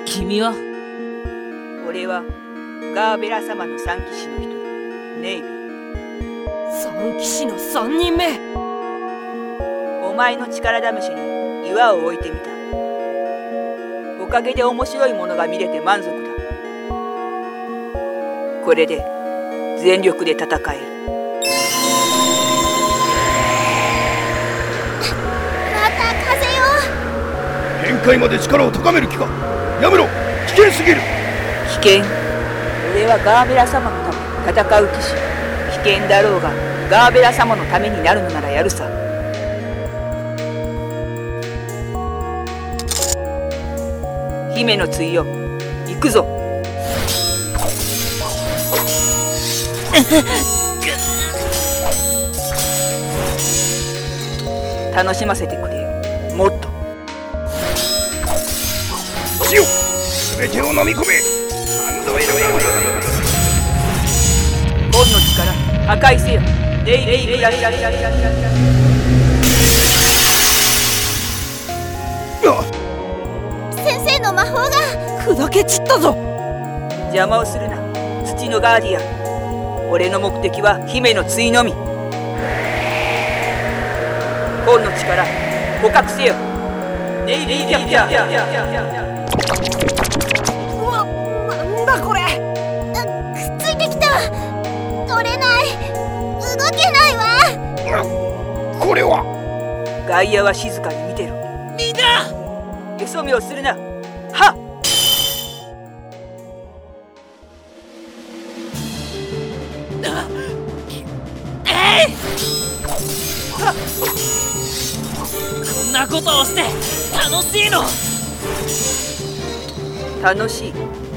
君は？ 俺はガーベラ様の三騎士の一人、ネイビー。 三騎士の3人目。 お前の力試しに岩を置いてみた。おかげで面白いものが見れて満足だ。これで全力で戦える。 また風よ。 限界まで力を高める気か。やめろ、危険すぎる。 危険？俺はガーベラ様のために戦う騎士。危険だろうがガーベラ様のためになるのならやるさ。姫の対よ、行くぞ。楽しませてくれよ、もっと。 死よ、全てを飲み込め。ハンドエル本の力破壊せよ。レイレイレイラリラリラリラリラリラ。 先生の魔法が砕け散ったぞ。 邪魔をするな、土のガーディアン。俺の目的は姫の対のみ。本の力捕獲せよ。レイレイキャッキャ。 うわ、なんだこれ。 くっついてきた。取れない、動けないわ。 これは。 外野は静かに見てろ。 みんなよそ見をするな。はっ。 こんなことをして楽しいの？ 楽しい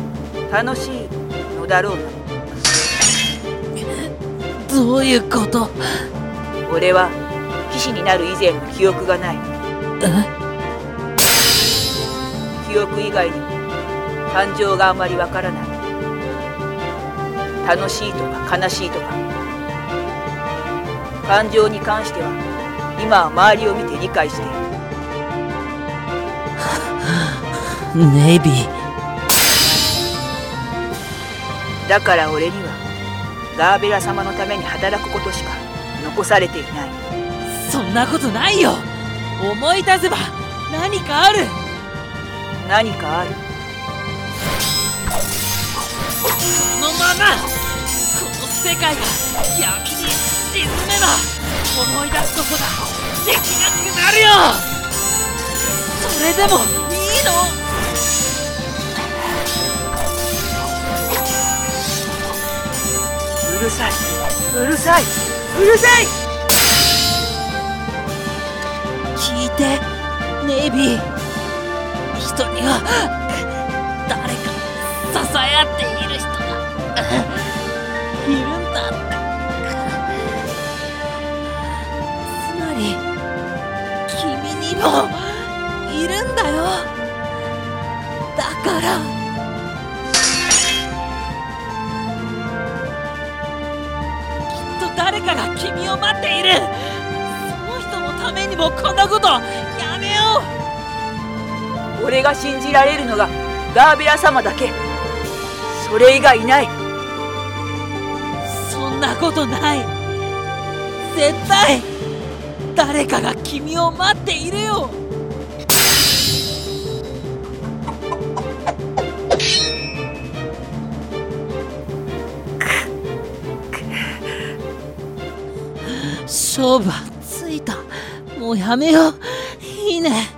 のだろうな。 どういうこと？ 俺は騎士になる以前の記憶がない。記憶以外にも感情があまりわからない。楽しいとか悲しいとか、感情に関しては今は周りを見て理解している。 ネイビー。 だから俺にはガーベラ様のために働くことしか残されていない。 そんなことないよ。思い出せば何かある。 何かある。 このままこの世界が闇に沈めば思い出すことができなくなるよ。それでもいいの？ うるさい、うるさい、うるさい。 聞いて、ネイビー。人には誰か支え合っている人がいるんだって。つまり君にもいるんだよ。だから誰かが君を待っている。その人のためにもこんなことやめよう。俺が信じられるのがガーベラ様だけ。それ以外ない。 そんなことない。絶対誰かが君を待っているよ。勝負はついた。もうやめよう。いいね。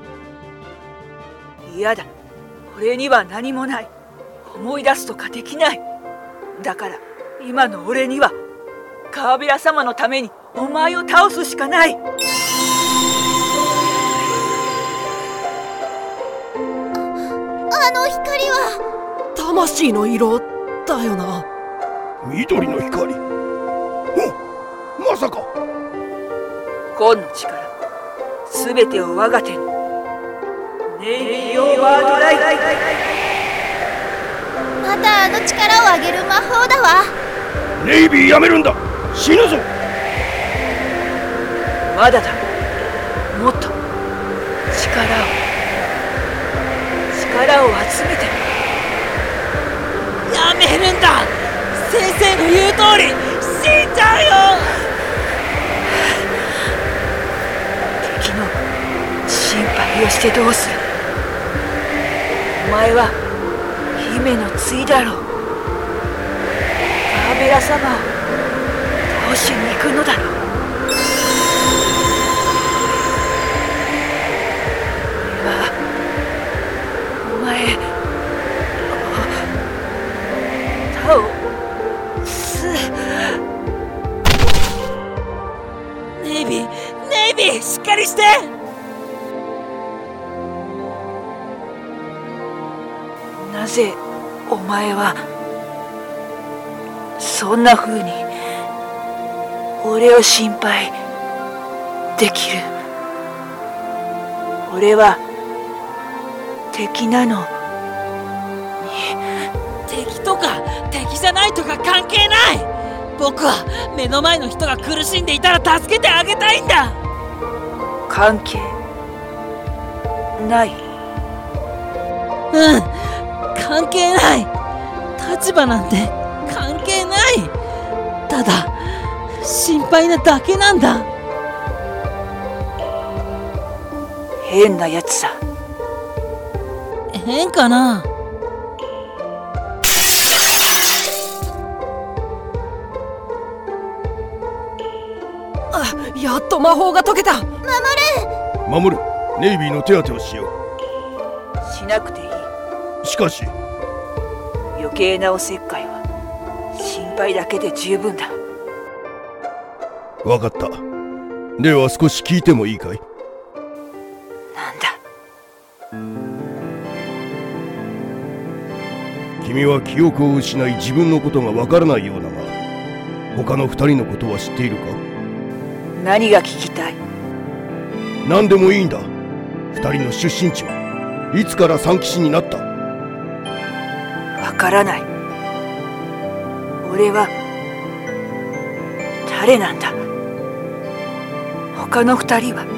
嫌だ。俺には何もない。思い出すとかできない。だから今の俺にはガーベラ様のためにお前を倒すしかない。 あの光は魂の色だよな。 緑の光。まさか。 本の力すべてを我が手に。ネイビーオーバードライ。 またあの力を上げる魔法だわ。 ネイビーやめるんだ。死ぬぞ。 まだだ。もっと力を集め言う通り死んじゃうよ。 敵の心配をしてどうする。お前は姫の対だろう。ガーベラ様を倒しに行くのだろう。お前倒す。 ネイビー、ネイビー、しっかりして。 なぜお前はそんな風に俺を心配できる。俺は敵なのに。 敵とか敵じゃないとか関係ない。僕は目の前の人が苦しんでいたら助けてあげたいんだ。 関係ない。 うん、関係ない。立場なんて関係ない。ただ心配なだけなんだ。 変なやつさ。 変かな。 やっと魔法が解けた。 守る。ネイビーの手当てをしよしなくていい。 う。しかし余計なおせっかいは心配だけで十分だ。 分かった。では少し聞いてもいいかい？ なんだ。 君は記憶を失い自分のことが分からないようだが、他の二人のことは知っているか？ 何が聞きたい？ 何でもいいんだ。二人の出身地はいつから三騎士になった？ わからない。俺は誰なんだ？他の二人は？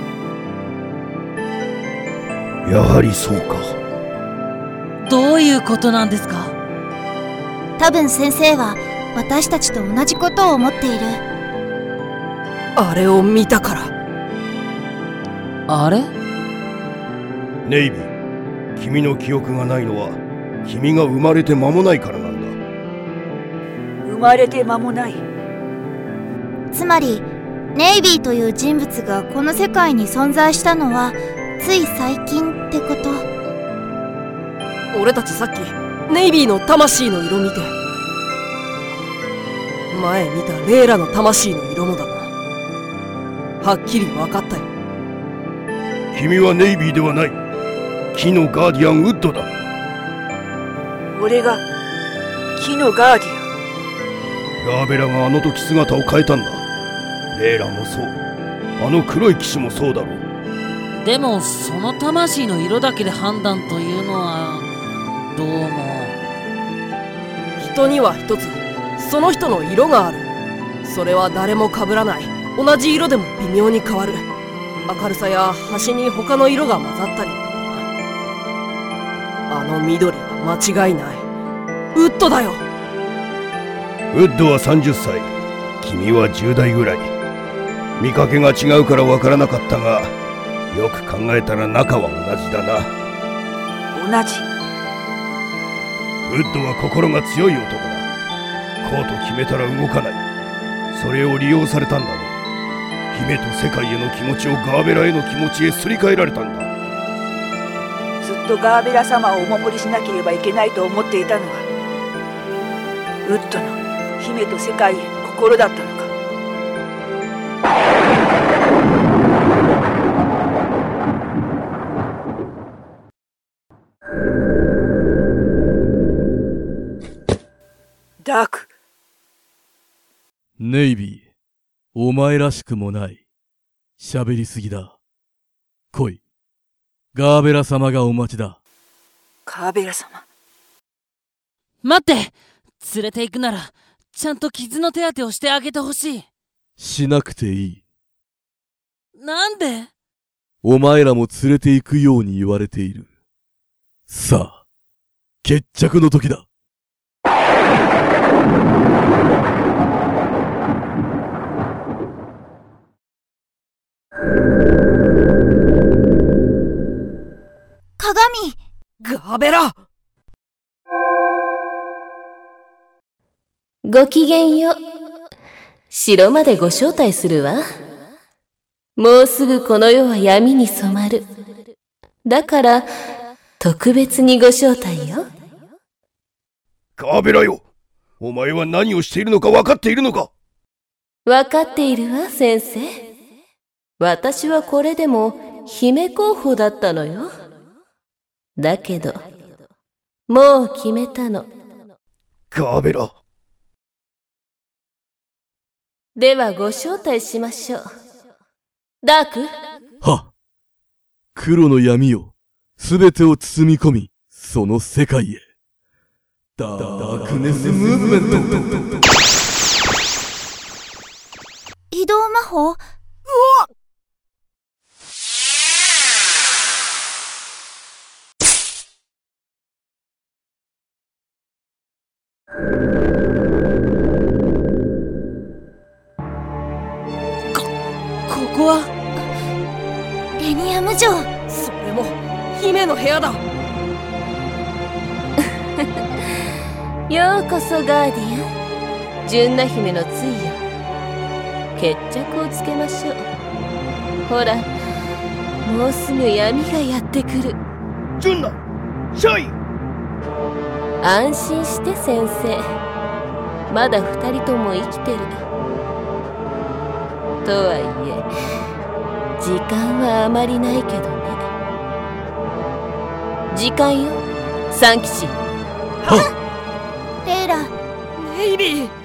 やはりそうか。 どういうことなんですか？ 多分先生は私たちと同じことを思っている。 あれを見たから。 あれ？ ネイビー、君の記憶がないのは君が生まれて間もないからなんだ。 生まれて間もない。 つまりネイビーという人物がこの世界に存在したのはつい最近ってこと？ 俺たちさっきネイビーの魂の色見て、前見たレイラの魂の色もだな。はっきり分かったよ。 君はネイビーではない。木のガーディアンウッドだ。 俺が木のガーディアン。 ガーベラがあの時姿を変えたんだ。レイラもそう。あの黒い騎士もそうだろう。 でもその魂の色だけで判断というのはどうも。 人には一つその人の色がある。それは誰も被らない。同じ色でも微妙に変わる。明るさや端に他の色が混ざったりとかな。あの緑は間違いない。ウッドだよ。 ウッドは30歳。君は10代ぐらい。見かけが違うから分からなかったが、よく考えたら中は同じだな。 同じ。 ウッドは心が強い男だ。こうと決めたら動かない。それを利用されたんだろう。姫と世界への気持ちをガーベラへの気持ちへすり替えられたんだ。 ずっとガーベラ様をお守りしなければいけないと思っていたのはウッドの姫と世界への心だったのか。ダーク。 ネイビー、お前らしくもない。喋りすぎだ。来い。ガーベラ様がお待ちだ。 ガーベラ様。 待って。連れて行くならちゃんと傷の手当てをしてあげてほしい。 しなくていい。 なんで？ お前らも連れて行くように言われている。さあ、決着の時だ。 鏡。 ガーベラ。 ごきげんよう。城までご招待するわ。もうすぐこの世は闇に染まる。だから、特別にご招待よ。 ガーベラよ、お前は何をしているのか分かっているのか？ 分かっているわ、先生。私はこれでも姫候補だったのよ。だけど、もう決めたの。 ガーベラ。 ではご招待しましょう。ダーク？ はっ。黒の闇を、すべてを包み込み、その世界へ。ダークネスムーブメント。 移動魔法？ ここはレニアム城。 それも姫の部屋だ。 ようこそガーディアン。純那姫のついよ。決着をつけましょう。ほら、もうすぐ闇がやってくる。 純那、シャイ。 安心して先生。まだ2人とも生きてる。とはいえ時間はあまりないけどね。時間よ、三騎士。 レイラ。 ネイビー。